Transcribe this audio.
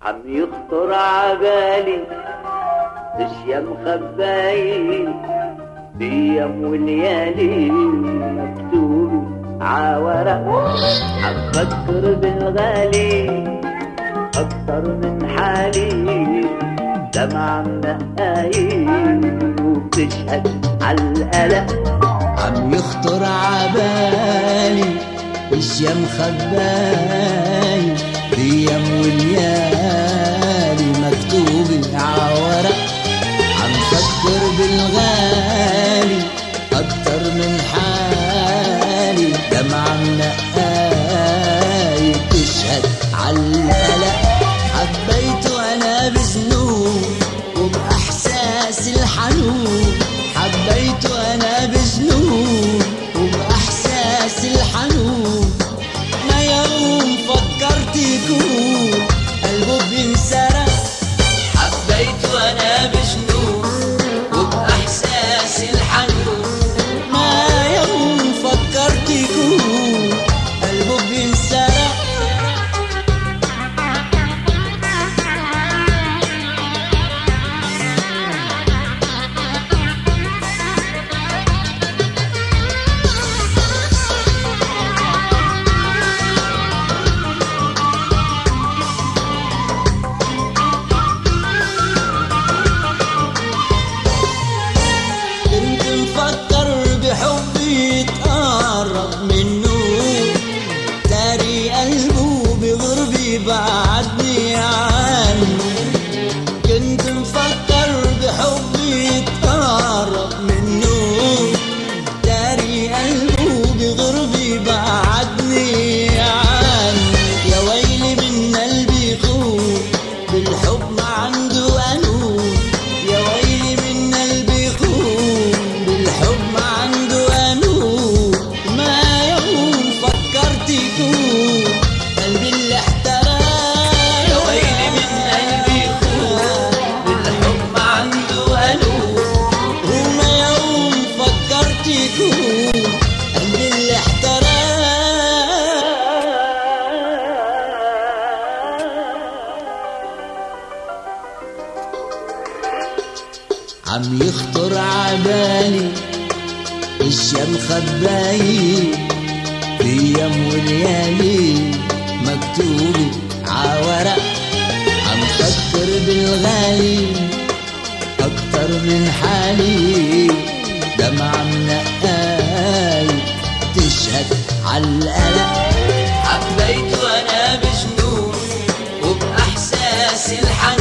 عم يخطر عبالي اشياء مخبايل بيم وليالي مكتوب عورق. عم فكر بالغالي اكتر من حالي، دمعة منقايل وبتشهد عالقلق. عم يخطر عبالي اشياء مخبايل بيم وليالي مكتوبة عورق. عم فكر بالغالي اكتر من حالي، دمعة منقايل تشهد عالقلق. حبيته انا بذنوب وباحساس الحنون، حبيته انا بذنوب وباحساس الحنون. ما يوم فكرت يكون قلبه بينسرق. حبيته انا بذنوب وباحساس الحنون، ما يوم فكرت يكون قلبه بينسرق. بحبي يتقرب منه، داري قلبه بغربي بعدني عنه. كنت مفكر بحبي يتقرب منه، داري قلبه بغربي بعدني عنه. يا ويلي من قلبي خوف بالحب ما عنده قانون، يا ويلي من قلبي خوف بالحب ما عنده قانون. ما يوم فكرت يكون قلبي اللي احترق. يا ويلي من قلبي خوف بالحب ما عنده قانون، وما يوم فكرت يكون قلبي اللي احترق. عم يخطر عبالي اشياء مخبايل بيم وليالي مكتوبة عورق. عم فكر بالغالي اكتر من حالي، دمعة منقايل تشهد عالقلق. حبيته انا بجنون وباحساس الحنون،